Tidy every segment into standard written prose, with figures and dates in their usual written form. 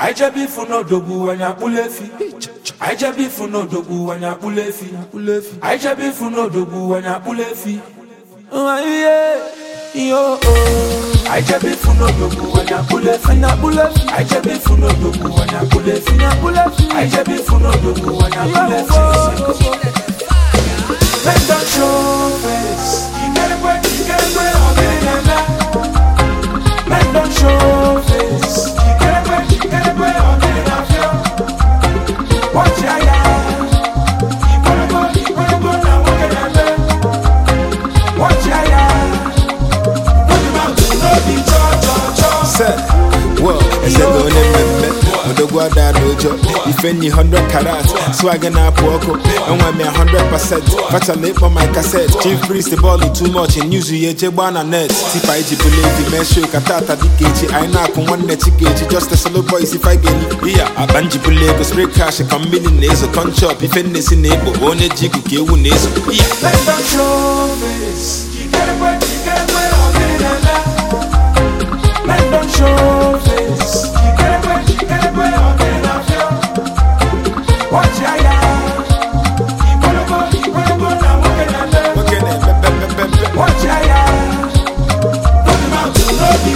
I just be for no dogu when I pull a fee. I just be for no dogu when I pull a fee. I just be for no dogu when I pull a fee. Oh yeah, yo. I just be for no dogu when I pull a fee. I just be for no dogu when I pull a fee. I just be for no dogu when I pull a fee. Let them show face. You get away, I'm getting it now. Let them show face. You get away, I'm getting it now. Watch ya, you wanna go, now what can I do? Watch ya, put him out to no be cho. Sir, well, it's a good name. Odogwa dojo, if any 100 carats, swagger na poko, and want me 100%. Catch a lip on my cassette. Chief priest the ball too much in news ye jebana net. Tipa iji believe the mesho katata dikeji. I knock on one net gauge, just a solo boys if I get it. Yeah, a banji bulego spray cash, a combining naso, con chop, if any sin neighbor, one jigu kewu naso. Yeah, let them show face. You get away, I'm getting it now. Let them show face. You get away, I'm getting it now. Watch ya, you wanna go, now what can I do? Watch ya, put him out to no be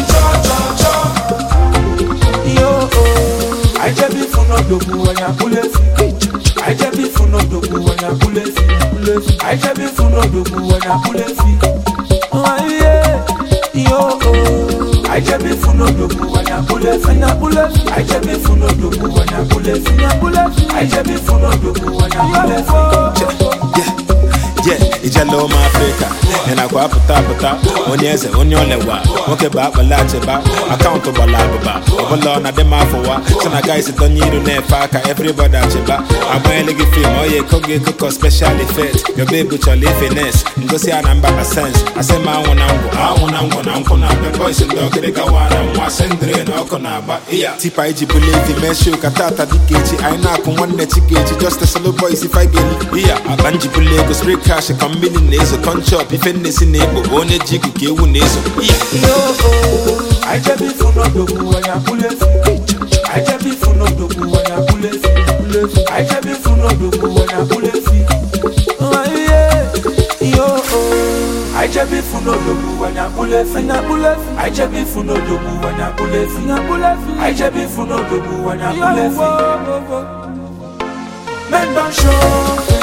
cho. Yo, I just be for no dogu when I pull a fee. I just be for no dogu when I pull a fee. I just be for no dogu when I pull a fee. Oh yeah, yo. I just be for no dogu when I pull a fee. I just be for no dogu when I pull a fee. I just be for no dogu when I pull a fee. Yeah, it's a low Africa. And I go up on yes, on your lewa. Okay, back, but large about accountable lababa. Overlord, not the mouth for what. So, I guys don't need to net faka, everybody at your back. I'm wearing a film, oh, yeah, cook special effect. Your baby, your finesse. And go see a number of sense. I say, my one, I want the boys and dog, they go on and was sending Okonaba. Yeah, Tipa Iji believe the mesho katata dikeji. I knock on one net gauge, just a solo boys if I get it. Yeah, a banji bulego spray cash, a combination naso, con chop, if any sin neighbor, one jigu kewu naso. I just be for no dogu when I pull a fee. I just be for no dogu when I pull a fee. I just be for no dogu when I pull a fee. Oh yeah, yo. I just be for no dogu when I pull a fee. I just be for no dogu when I pull a fee. I just be for no dogu when I pull a fee. Men don't show.